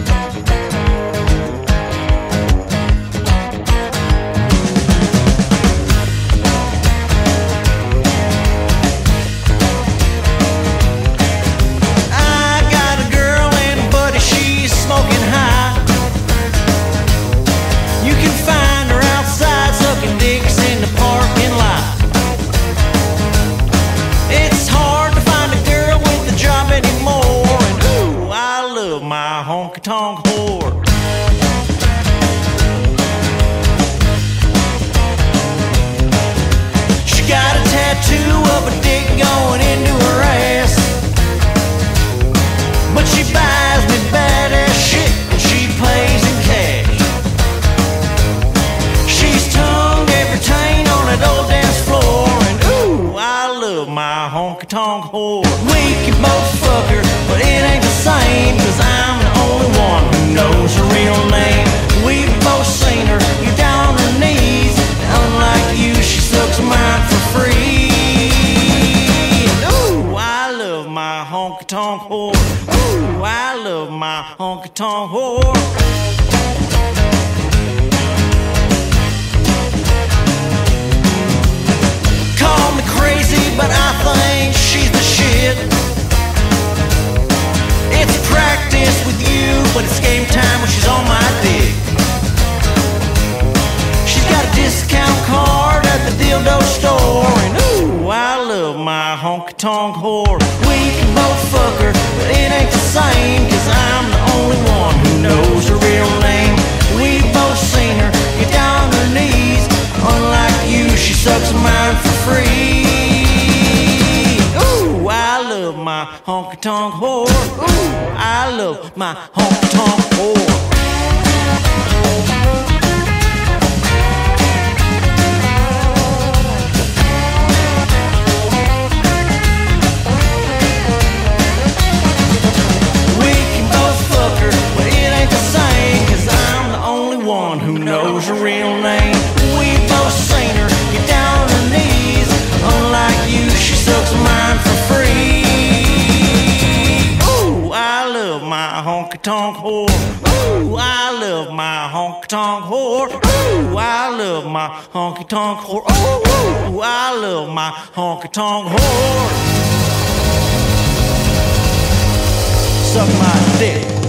My honky-tonk whore. She got a tattoo of a dick going into her ass, but she buys me badass shit and she pays in cash. She's tongue every taint on that old dance floor, and ooh, I love my honky-tonk whore. We can both fuck her, but it ain't the same, 'cause I'm the only one who knows her real name. We've both seen her, you're down on her knees, and unlike you, she sucks mine for free. And ooh, I love my honky-tonk whore. Ooh, I love my honky-tonk whore. Call me crazy, but I think she's the shit. It's practice with you, but it's game time when she's on my dick. She's got a discount card at the dildo store, and ooh, I love my honky-tonk whore. We can both fuck her, but it ain't the same, 'cause I'm the only one who knows her real name. We've both seen her get down on her knees. Unlike you, she sucks mine for free. Ooh, I love my honky-tonk whore. Ooh, I love my honky-tonk whore. We can both fuck her, but it ain't the same, 'cause I'm the only one who knows her real name. We've both seen her get down on her knees. Unlike you, she sucks mine for free. Ooh, I love my honky-tonk whore. Ooh, I love my honky-tonk whore. Ooh, I love my honky-tonk whore. Ooh, I love my honky-tonk whore. Suck my dick.